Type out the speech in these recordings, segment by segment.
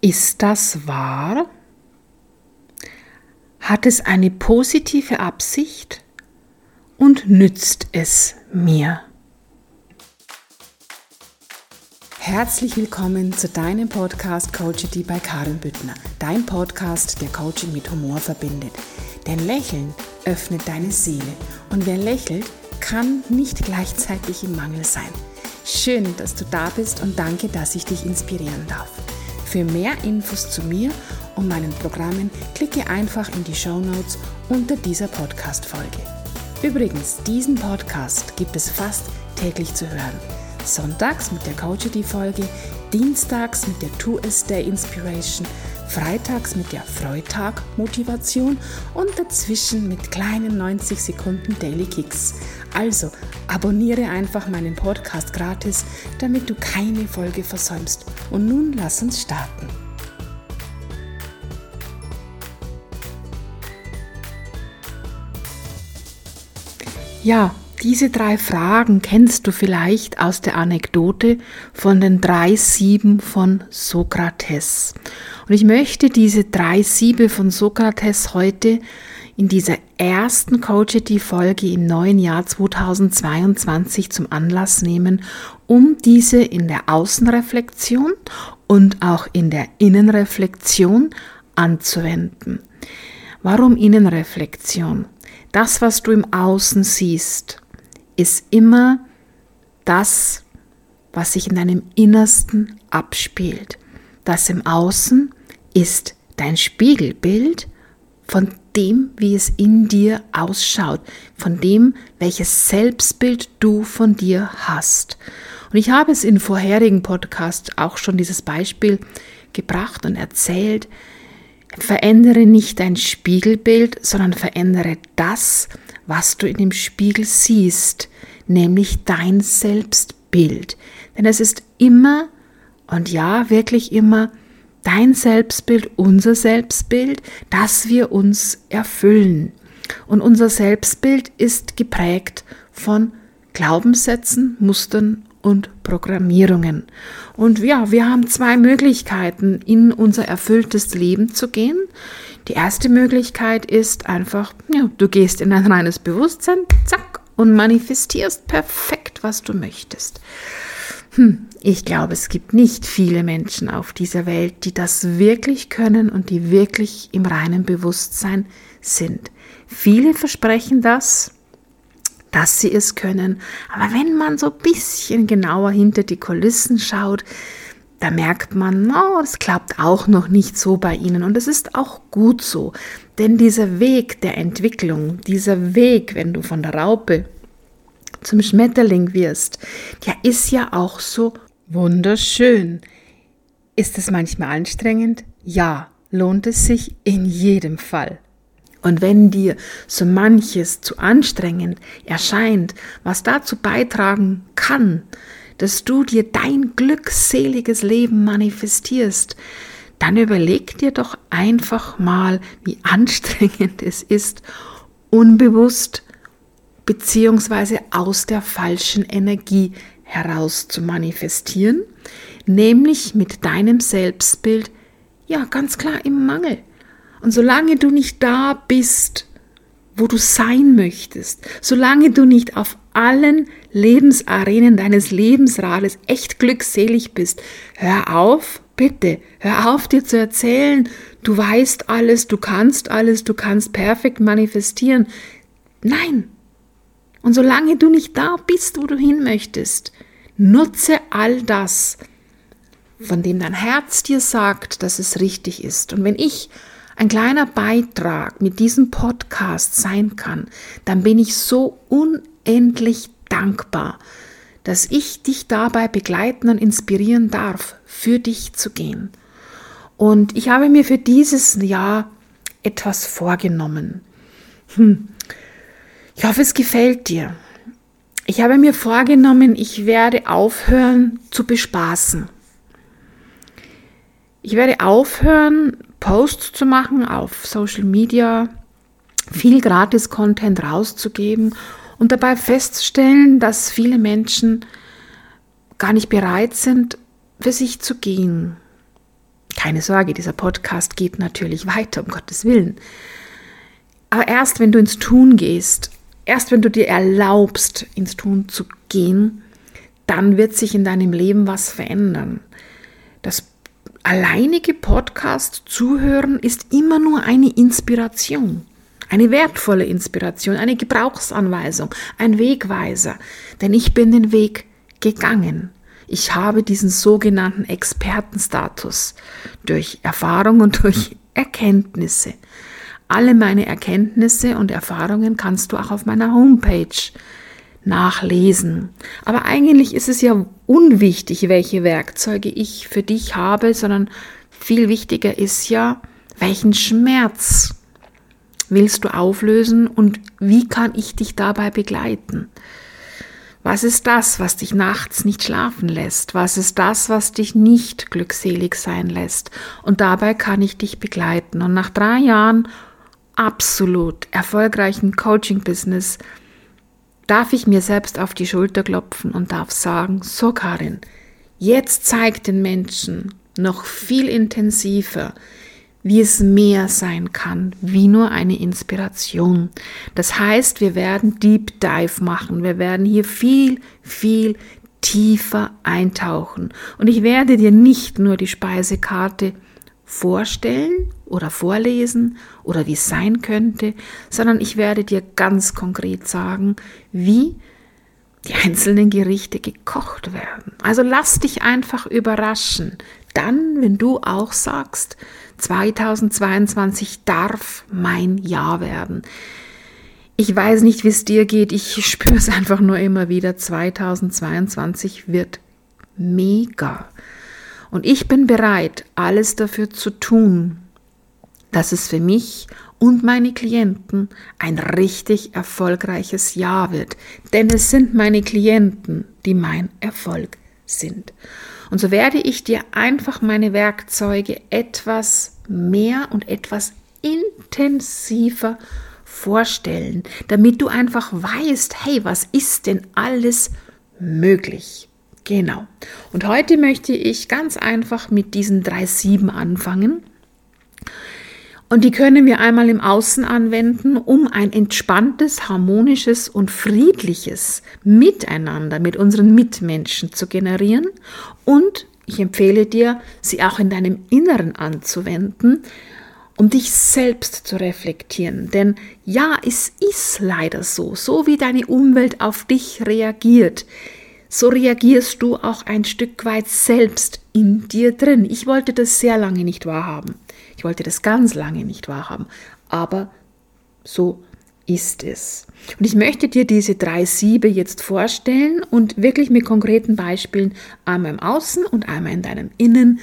Ist das wahr? Hat es eine positive Absicht und nützt es mir? Herzlich willkommen zu deinem Podcast Coachity bei Karin Büttner. Dein Podcast, der Coaching mit Humor verbindet. Denn Lächeln öffnet deine Seele. Und wer lächelt, kann nicht gleichzeitig im Mangel sein. Schön, dass du da bist und danke, dass ich dich inspirieren darf. Für mehr Infos zu mir und meinen Programmen klicke einfach in die Shownotes unter dieser Podcast-Folge. Übrigens, diesen Podcast gibt es fast täglich zu hören. Sonntags mit der Coachity-Folge, dienstags mit der Two-A-Day Inspiration, freitags mit der Freitag-Motivation und dazwischen mit kleinen 90 Sekunden Daily Kicks. Also abonniere einfach meinen Podcast gratis, damit du keine Folge versäumst. Und nun lass uns starten. Ja, diese 3 Fragen kennst du vielleicht aus der Anekdote von den 3 Sieben von Sokrates. Und ich möchte diese 3 Siebe von Sokrates heute in dieser ersten Coachity-Folge im neuen Jahr 2022 zum Anlass nehmen, um diese in der Außenreflexion und auch in der Innenreflexion anzuwenden. Warum Innenreflexion? Das, was du im Außen siehst, ist immer das, was sich in deinem Innersten abspielt. Das im Außen ist dein Spiegelbild von dem, wie es in dir ausschaut, von dem, welches Selbstbild du von dir hast. Und ich habe es in vorherigen Podcasts auch schon dieses Beispiel gebracht und erzählt. Verändere nicht dein Spiegelbild, sondern verändere das, was du in dem Spiegel siehst, nämlich dein Selbstbild. Denn es ist immer, und ja, wirklich immer, dein Selbstbild, unser Selbstbild, das wir uns erfüllen. Und unser Selbstbild ist geprägt von Glaubenssätzen, Mustern und Programmierungen. Und ja, wir haben 2 Möglichkeiten, in unser erfülltes Leben zu gehen. Die erste Möglichkeit ist einfach, ja, du gehst in ein reines Bewusstsein, zack, und manifestierst perfekt, was du möchtest. Ich glaube, es gibt nicht viele Menschen auf dieser Welt, die das wirklich können und die wirklich im reinen Bewusstsein sind. Viele versprechen das, dass sie es können, aber wenn man so ein bisschen genauer hinter die Kulissen schaut, da merkt man, es klappt auch noch nicht so bei ihnen und es ist auch gut so, denn dieser Weg der Entwicklung, dieser Weg, wenn du von der Raupe zum Schmetterling wirst, der ist ja auch so wunderschön. Ist es manchmal anstrengend? Ja, lohnt es sich in jedem Fall. Und wenn dir so manches zu anstrengend erscheint, was dazu beitragen kann, dass du dir dein glückseliges Leben manifestierst, dann überleg dir doch einfach mal, wie anstrengend es ist, unbewusst beziehungsweise aus der falschen Energie heraus zu manifestieren, nämlich mit deinem Selbstbild, ja ganz klar im Mangel. Und solange du nicht da bist, wo du sein möchtest, solange du nicht auf allen Lebensarenen deines Lebensrades echt glückselig bist, hör auf, bitte, hör auf dir zu erzählen, du weißt alles, du kannst perfekt manifestieren. Nein. Und solange du nicht da bist, wo du hin möchtest, nutze all das, von dem dein Herz dir sagt, dass es richtig ist. Und wenn ich ein kleiner Beitrag mit diesem Podcast sein kann, dann bin ich so unendlich dankbar, dass ich dich dabei begleiten und inspirieren darf, für dich zu gehen. Und ich habe mir für dieses Jahr etwas vorgenommen. Ich hoffe, es gefällt dir. Ich habe mir vorgenommen, ich werde aufhören zu bespaßen. Ich werde aufhören, Posts zu machen auf Social Media, viel Gratis-Content rauszugeben und dabei festzustellen, dass viele Menschen gar nicht bereit sind, für sich zu gehen. Keine Sorge, dieser Podcast geht natürlich weiter, um Gottes Willen. Aber erst wenn du ins Tun gehst, erst wenn du dir erlaubst, ins Tun zu gehen, dann wird sich in deinem Leben was verändern. Das alleinige Podcast zuhören ist immer nur eine Inspiration. Eine wertvolle Inspiration, eine Gebrauchsanweisung, ein Wegweiser. Denn ich bin den Weg gegangen. Ich habe diesen sogenannten Expertenstatus durch Erfahrung und durch Erkenntnisse. Alle meine Erkenntnisse und Erfahrungen kannst du auch auf meiner Homepage nachlesen. Aber eigentlich ist es ja unwichtig, welche Werkzeuge ich für dich habe, sondern viel wichtiger ist ja, welchen Schmerz willst du auflösen und wie kann ich dich dabei begleiten? Was ist das, was dich nachts nicht schlafen lässt? Was ist das, was dich nicht glückselig sein lässt? Und dabei kann ich dich begleiten. Und nach 3 Jahren absolut erfolgreichen Coaching-Business darf ich mir selbst auf die Schulter klopfen und darf sagen, so Karin, jetzt zeig den Menschen noch viel intensiver, wie es mehr sein kann, wie nur eine Inspiration. Das heißt, wir werden Deep Dive machen. Wir werden hier viel, viel tiefer eintauchen. Und ich werde dir nicht nur die Speisekarte vorstellen oder vorlesen oder wie es sein könnte, sondern ich werde dir ganz konkret sagen, wie die einzelnen Gerichte gekocht werden. Also lass dich einfach überraschen. Dann, wenn du auch sagst, 2022 darf mein Jahr werden. Ich weiß nicht, wie es dir geht. Ich spüre es einfach nur immer wieder. 2022 wird mega. Und ich bin bereit, alles dafür zu tun, dass es für mich und meine Klienten ein richtig erfolgreiches Jahr wird. Denn es sind meine Klienten, die mein Erfolg sind. Und so werde ich dir einfach meine Werkzeuge etwas mehr und etwas intensiver vorstellen, damit du einfach weißt, hey, was ist denn alles möglich? Genau. Und heute möchte ich ganz einfach mit diesen 3 Sieben anfangen. Und die können wir einmal im Außen anwenden, um ein entspanntes, harmonisches und friedliches Miteinander mit unseren Mitmenschen zu generieren. Und ich empfehle dir, sie auch in deinem Inneren anzuwenden, um dich selbst zu reflektieren. Denn ja, es ist leider so wie deine Umwelt auf dich reagiert, so reagierst du auch ein Stück weit selbst in dir drin. Ich wollte das sehr lange nicht wahrhaben. Ich wollte das ganz lange nicht wahrhaben. Aber so ist es. Und ich möchte dir diese 3 Siebe jetzt vorstellen und wirklich mit konkreten Beispielen einmal im Außen und einmal in deinem Innen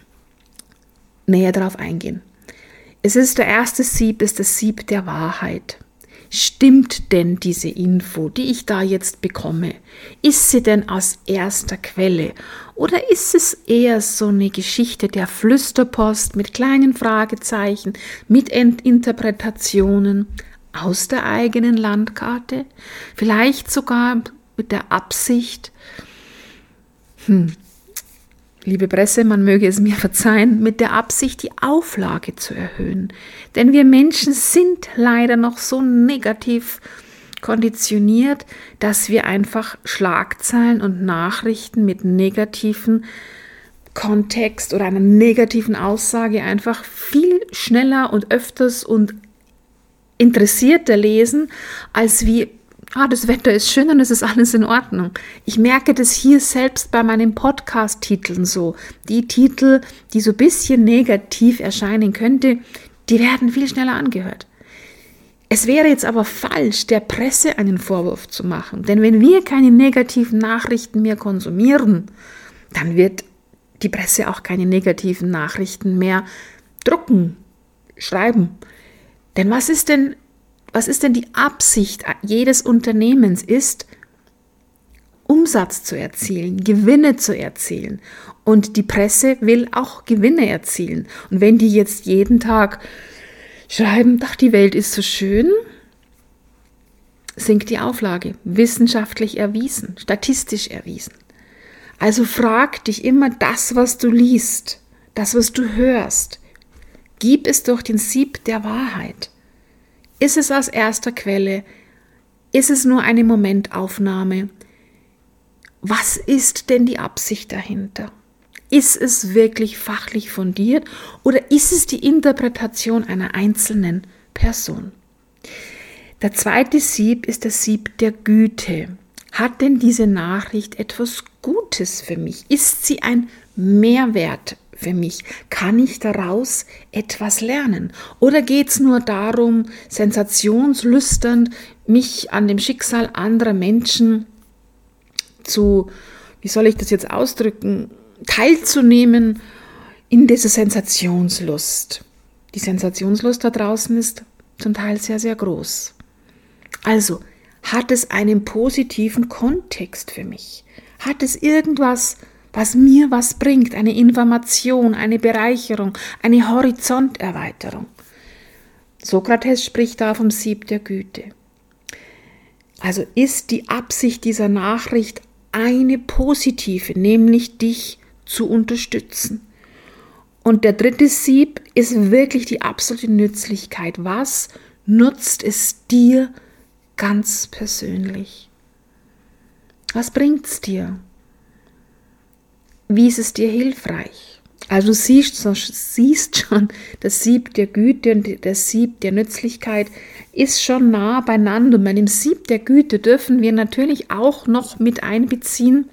näher darauf eingehen. Der erste Sieb ist das Sieb der Wahrheit. Stimmt denn diese Info, die ich da jetzt bekomme? Ist sie denn aus erster Quelle? Oder ist es eher so eine Geschichte der Flüsterpost mit kleinen Fragezeichen, mit Interpretationen aus der eigenen Landkarte? Vielleicht sogar mit der Absicht, liebe Presse, man möge es mir verzeihen, mit der Absicht, die Auflage zu erhöhen. Denn wir Menschen sind leider noch so negativ konditioniert, dass wir einfach Schlagzeilen und Nachrichten mit negativen Kontext oder einer negativen Aussage einfach viel schneller und öfters und interessierter lesen, als wie das Wetter ist schön und es ist alles in Ordnung. Ich merke das hier selbst bei meinen Podcast-Titeln so. Die Titel, die so ein bisschen negativ erscheinen könnte, die werden viel schneller angehört. Es wäre jetzt aber falsch, der Presse einen Vorwurf zu machen. Denn wenn wir keine negativen Nachrichten mehr konsumieren, dann wird die Presse auch keine negativen Nachrichten mehr drucken, schreiben. Denn was ist denn die Absicht jedes Unternehmens ist, Umsatz zu erzielen, Gewinne zu erzielen. Und die Presse will auch Gewinne erzielen. Und wenn die jetzt jeden Tag schreiben, die Welt ist so schön, sinkt die Auflage. Wissenschaftlich erwiesen, statistisch erwiesen. Also frag dich immer das, was du liest. das, was du hörst, gib es durch den Sieb der Wahrheit. Ist es aus erster Quelle? Ist es nur eine Momentaufnahme? Was ist denn die Absicht dahinter? Ist es wirklich fachlich fundiert oder ist es die Interpretation einer einzelnen Person? Der zweite Sieb ist das Sieb der Güte. Hat denn diese Nachricht etwas Gutes für mich? Ist sie ein Mehrwert für mich? Kann ich daraus etwas lernen? Oder geht es nur darum, sensationslüsternd mich an dem Schicksal anderer Menschen zu, wie soll ich das jetzt ausdrücken, teilzunehmen in dieser Sensationslust? Die Sensationslust da draußen ist zum Teil sehr, sehr groß. Also, hat es einen positiven Kontext für mich? Hat es irgendwas, was mir was bringt? Eine Information, eine Bereicherung, eine Horizonterweiterung? Sokrates spricht da vom Sieb der Güte. Also ist die Absicht dieser Nachricht eine positive, nämlich dich zu unterstützen. Und der dritte Sieb ist wirklich die absolute Nützlichkeit. Was nutzt es dir ganz persönlich? Was bringt es dir? Wie ist es dir hilfreich? Also du siehst schon, das Sieb der Güte und das Sieb der Nützlichkeit ist schon nah beieinander. Und bei dem Sieb der Güte dürfen wir natürlich auch noch mit einbeziehen,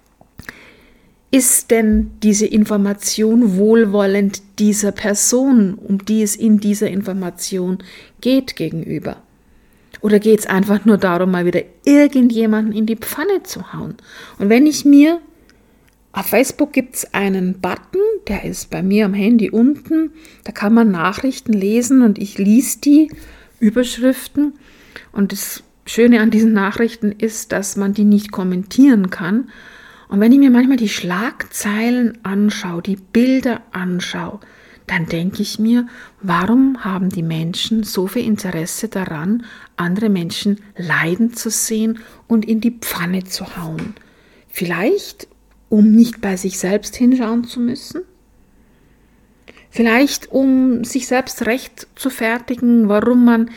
ist denn diese Information wohlwollend dieser Person, um die es in dieser Information geht, gegenüber? Oder geht es einfach nur darum, mal wieder irgendjemanden in die Pfanne zu hauen? Und wenn ich mir, auf Facebook gibt es einen Button, der ist bei mir am Handy unten, da kann man Nachrichten lesen und ich lese die Überschriften. Und das Schöne an diesen Nachrichten ist, dass man die nicht kommentieren kann. Und wenn ich mir manchmal die Schlagzeilen anschaue, die Bilder anschaue, dann denke ich mir, warum haben die Menschen so viel Interesse daran, andere Menschen leiden zu sehen und in die Pfanne zu hauen? Vielleicht, um nicht bei sich selbst hinschauen zu müssen? Vielleicht, um sich selbst recht zu fertigen, warum man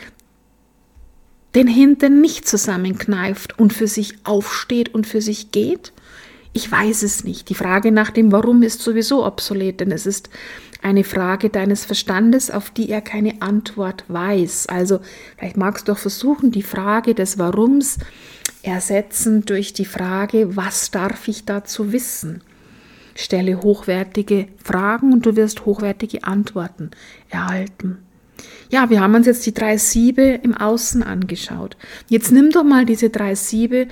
den Hintern nicht zusammenkneift und für sich aufsteht und für sich geht? Ich weiß es nicht. Die Frage nach dem Warum ist sowieso obsolet, denn es ist eine Frage deines Verstandes, auf die er keine Antwort weiß. Also vielleicht magst du doch versuchen, die Frage des Warums ersetzen durch die Frage, was darf ich dazu wissen? Stelle hochwertige Fragen und du wirst hochwertige Antworten erhalten. Ja, wir haben uns jetzt die 3 Siebe im Außen angeschaut. Jetzt nimm doch mal diese 3 Siebe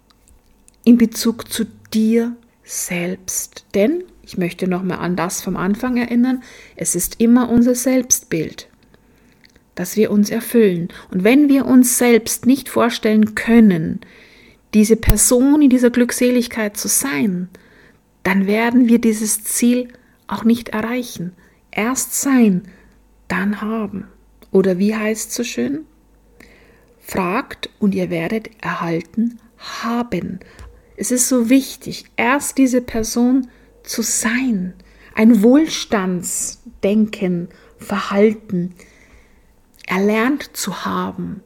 in Bezug zu dir selbst. Denn, ich möchte nochmal an das vom Anfang erinnern, es ist immer unser Selbstbild, das wir uns erfüllen. Und wenn wir uns selbst nicht vorstellen können, diese Person in dieser Glückseligkeit zu sein, dann werden wir dieses Ziel auch nicht erreichen. Erst sein, dann haben. Oder wie heißt es so schön? Fragt und ihr werdet erhalten haben. Es ist so wichtig, erst diese Person zu sein, ein Wohlstandsdenken, Verhalten erlernt zu haben,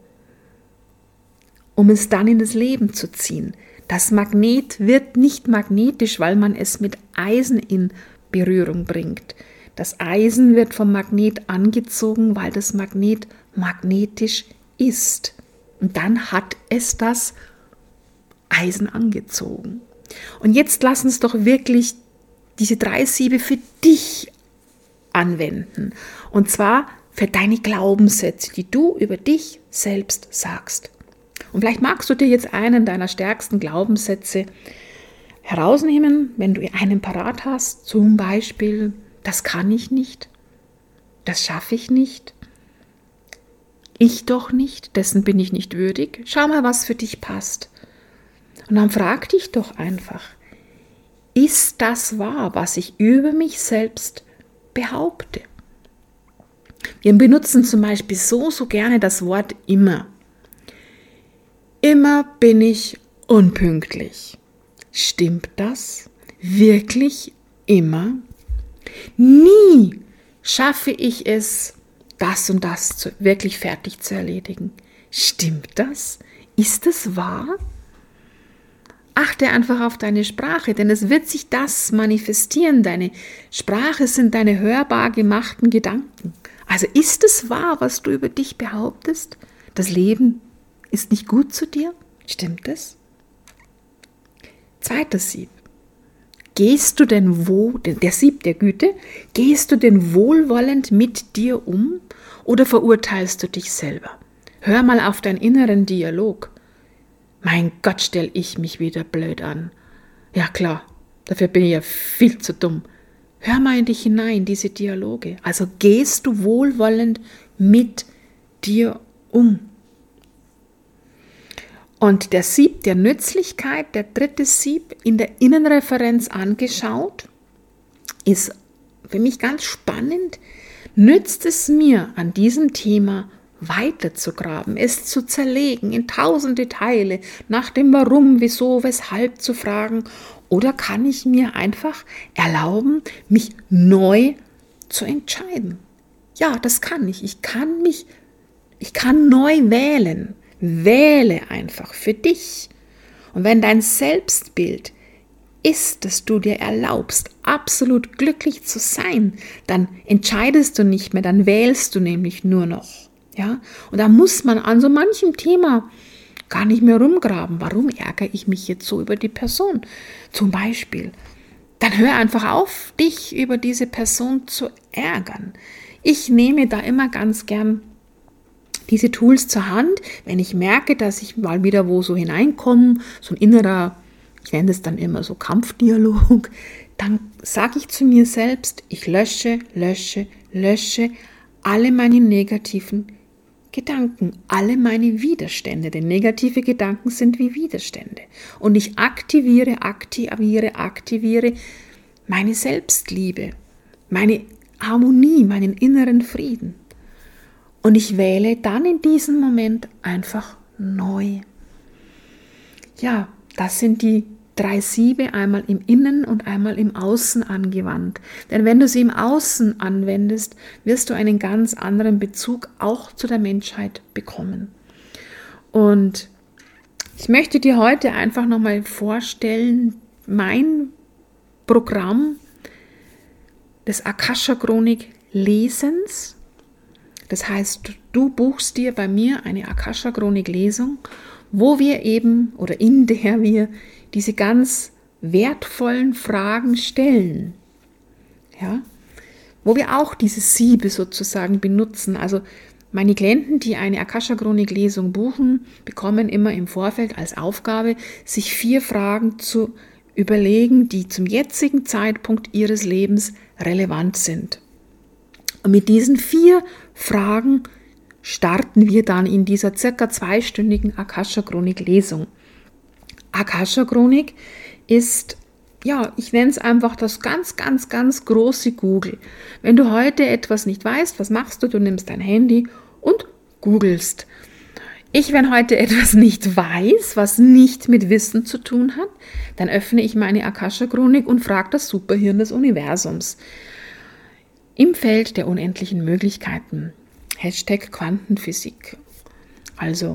um es dann in das Leben zu ziehen. Das Magnet wird nicht magnetisch, weil man es mit Eisen in Berührung bringt. Das Eisen wird vom Magnet angezogen, weil das Magnet magnetisch ist. Und dann hat es das Eisen angezogen. Und jetzt lass uns doch wirklich diese 3 Siebe für dich anwenden. Und zwar für deine Glaubenssätze, die du über dich selbst sagst. Und vielleicht magst du dir jetzt einen deiner stärksten Glaubenssätze herausnehmen, wenn du einen parat hast. Zum Beispiel, das kann ich nicht, das schaffe ich nicht, ich doch nicht, dessen bin ich nicht würdig. Schau mal, was für dich passt. Und dann frag dich doch einfach, ist das wahr, was ich über mich selbst behaupte? Wir benutzen zum Beispiel so gerne das Wort immer. Immer bin ich unpünktlich. Stimmt das? Wirklich immer? Nie schaffe ich es, das und das wirklich fertig zu erledigen. Stimmt das? Ist es wahr? Achte einfach auf deine Sprache, denn es wird sich das manifestieren. Deine Sprache sind deine hörbar gemachten Gedanken. Also ist es wahr, was du über dich behauptest? Das Leben ist nicht gut zu dir? Stimmt es? Zweites Sieb. Gehst du denn der Sieb der Güte, gehst du denn wohlwollend mit dir um oder verurteilst du dich selber? Hör mal auf deinen inneren Dialog. Mein Gott, stell ich mich wieder blöd an. Ja klar, dafür bin ich ja viel zu dumm. Hör mal in dich hinein, diese Dialoge. Also gehst du wohlwollend mit dir um. Und der Sieb der Nützlichkeit, der dritte Sieb in der Innenreferenz angeschaut, ist für mich ganz spannend. Nützt es mir an diesem Thema weiterzugraben, es zu zerlegen in tausende Teile, nach dem Warum, Wieso, Weshalb zu fragen, oder kann ich mir einfach erlauben, mich neu zu entscheiden? Ja, das kann ich. Ich kann neu wählen. Wähle einfach für dich. Und wenn dein Selbstbild ist, dass du dir erlaubst, absolut glücklich zu sein, dann entscheidest du nicht mehr, dann wählst du nämlich nur noch. Ja? Und da muss man an so manchem Thema gar nicht mehr rumgraben. Warum ärgere ich mich jetzt so über die Person? Zum Beispiel. Dann hör einfach auf, dich über diese Person zu ärgern. Ich nehme da immer ganz gern diese Tools zur Hand, wenn ich merke, dass ich mal wieder wo so hineinkomme, so ein innerer, ich nenne es dann immer so Kampfdialog, dann sage ich zu mir selbst, ich lösche alle meine negativen Gedanken, alle meine Widerstände, denn negative Gedanken sind wie Widerstände. Und ich aktiviere meine Selbstliebe, meine Harmonie, meinen inneren Frieden. Und ich wähle dann in diesem Moment einfach neu. Ja, das sind die 3 Siebe, einmal im Innen und einmal im Außen angewandt. Denn wenn du sie im Außen anwendest, wirst du einen ganz anderen Bezug auch zu der Menschheit bekommen. Und ich möchte dir heute einfach nochmal vorstellen, mein Programm des Akasha-Chronik-Lesens. Das heißt, du buchst dir bei mir eine Akasha-Chronik-Lesung, wo wir eben oder in der wir diese ganz wertvollen Fragen stellen, ja, wo wir auch diese Siebe sozusagen benutzen. Also meine Klienten, die eine Akasha-Chronik-Lesung buchen, bekommen immer im Vorfeld als Aufgabe, sich 4 Fragen zu überlegen, die zum jetzigen Zeitpunkt ihres Lebens relevant sind. Und mit diesen 4 Fragen starten wir dann in dieser circa 2-stündigen Akasha-Chronik-Lesung. Akasha-Chronik ist, ja, ich nenne es einfach das ganz große Google. Wenn du heute etwas nicht weißt, was machst du? Du nimmst dein Handy und googelst. Wenn heute etwas nicht weiß, was nicht mit Wissen zu tun hat, dann öffne ich meine Akasha-Chronik und frage das Superhirn des Universums. Im Feld der unendlichen Möglichkeiten. #Quantenphysik. Also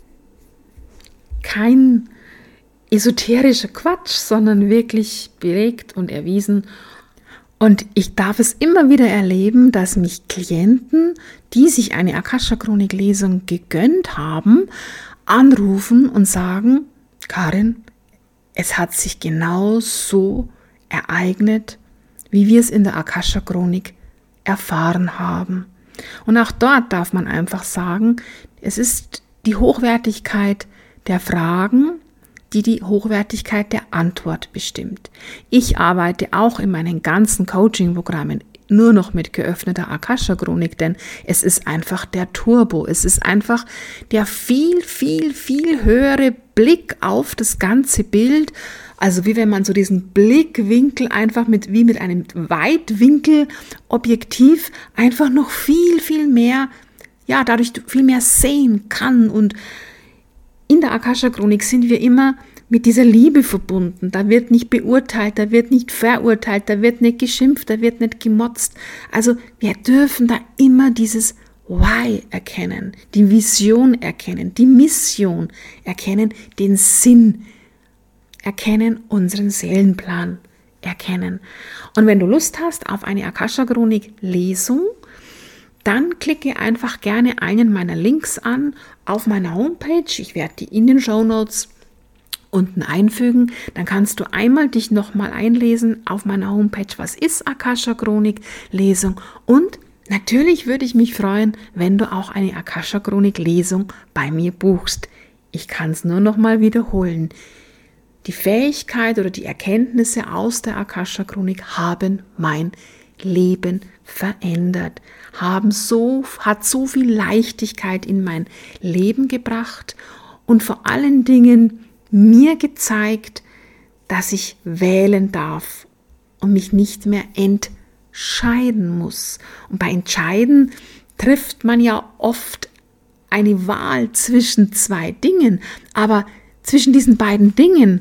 kein esoterischer Quatsch, sondern wirklich belegt und erwiesen. Und ich darf es immer wieder erleben, dass mich Klienten, die sich eine Akasha-Chronik-Lesung gegönnt haben, anrufen und sagen, Karin, es hat sich genau so ereignet, wie wir es in der Akasha-Chronik erfahren haben. Und auch dort darf man einfach sagen, es ist die Hochwertigkeit der Fragen, die Hochwertigkeit der Antwort bestimmt. Ich arbeite auch in meinen ganzen Coaching-Programmen nur noch mit geöffneter Akasha-Chronik, denn es ist einfach der Turbo. Es ist einfach der viel höhere Blick auf das ganze Bild. Also wie wenn man so diesen Blickwinkel einfach wie mit einem Weitwinkelobjektiv einfach noch viel mehr, ja, dadurch viel mehr sehen kann. Und in der Akasha-Chronik sind wir immer mit dieser Liebe verbunden. Da wird nicht beurteilt, da wird nicht verurteilt, da wird nicht geschimpft, da wird nicht gemotzt. Also wir dürfen da immer dieses Why erkennen, die Vision erkennen, die Mission erkennen, den Sinn erkennen, unseren Seelenplan erkennen. Und wenn du Lust hast auf eine Akasha-Chronik-Lesung, dann klicke einfach gerne einen meiner Links an auf meiner Homepage. Ich werde die in den Shownotes unten einfügen. Dann kannst du einmal dich nochmal einlesen auf meiner Homepage, was ist Akasha-Chronik-Lesung. Und natürlich würde ich mich freuen, wenn du auch eine Akasha-Chronik-Lesung bei mir buchst. Ich kann es nur nochmal wiederholen. Die Fähigkeit oder die Erkenntnisse aus der Akasha-Chronik haben mein Leben verändert, hat so viel Leichtigkeit in mein Leben gebracht und vor allen Dingen mir gezeigt, dass ich wählen darf und mich nicht mehr entscheiden muss. Und bei Entscheiden trifft man ja oft eine Wahl zwischen zwei Dingen, aber zwischen diesen beiden Dingen,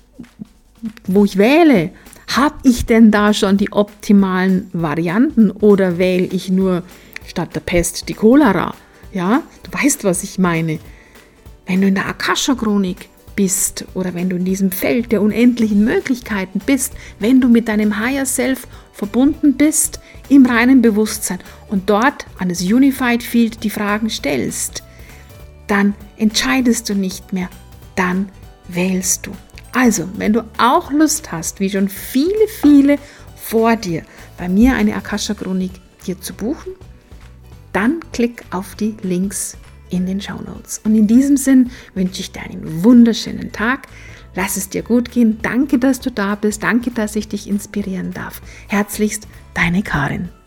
wo ich wähle, habe ich denn da schon die optimalen Varianten oder wähle ich nur statt der Pest die Cholera? Ja, du weißt, was ich meine. Wenn du in der Akasha-Chronik bist oder wenn du in diesem Feld der unendlichen Möglichkeiten bist, wenn du mit deinem Higher Self verbunden bist, im reinen Bewusstsein und dort an das Unified Field die Fragen stellst, dann entscheidest du nicht mehr, dann wählst du. Also, wenn du auch Lust hast, wie schon viele vor dir, bei mir eine Akasha-Chronik hier zu buchen, dann klick auf die Links in den Shownotes. Und in diesem Sinn wünsche ich dir einen wunderschönen Tag. Lass es dir gut gehen. Danke, dass du da bist. Danke, dass ich dich inspirieren darf. Herzlichst, deine Karin.